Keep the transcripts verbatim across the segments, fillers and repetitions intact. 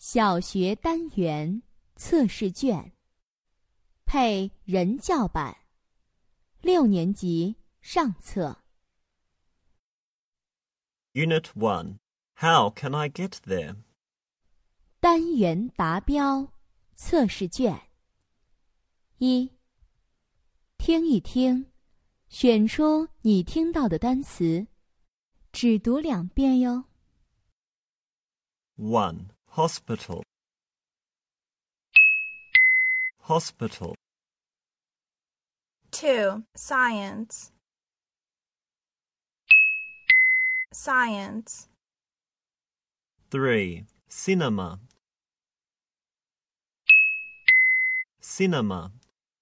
小学单元测试卷，配人教版，六年级上册。 Unit one. How can I get there? 单元达标测试卷。一，听一听，选出你听到的单词，只读两遍哟。 one. Hospital. Hospital. two. Science. Science. three. Cinema. Cinema.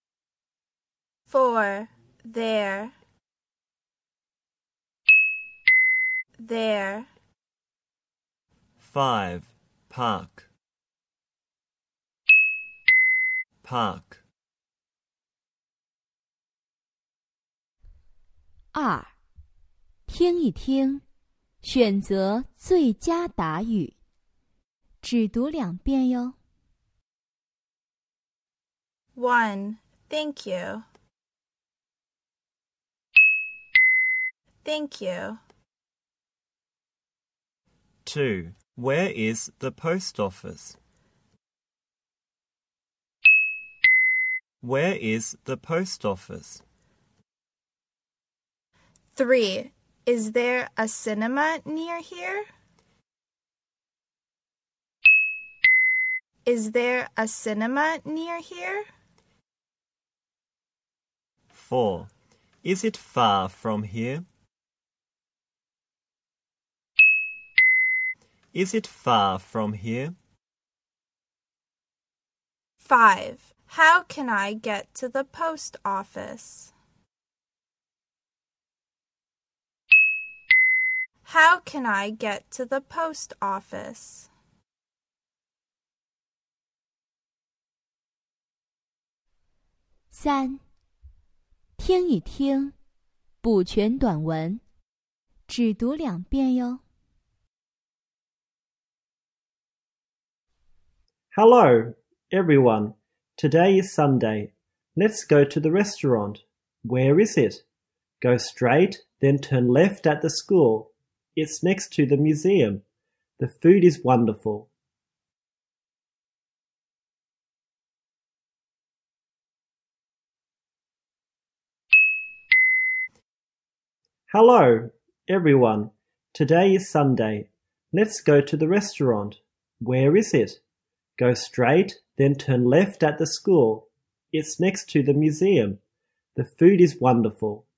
four. There. There. five. Park. Park. 二，听一听，选择最佳答语，只读两遍哟。 one. Thank you. Thank you. two. Where is the post office? Where is the post office? three. Is there a cinema near here? Is there a cinema near here? four. Is it far from here? Is it far from here? five. How can I get to the post office? How can I get to the post office? 三，听一听，补全短文，只读两遍哟。 Hello, everyone. Today is Sunday. Let's go to the restaurant. Where is it? Go straight, then turn left at the school. It's next to the museum. The food is wonderful. Hello, everyone. Today is Sunday. Let's go to the restaurant. Where is it? Go straight, then turn left at the school. It's next to the museum. The food is wonderful.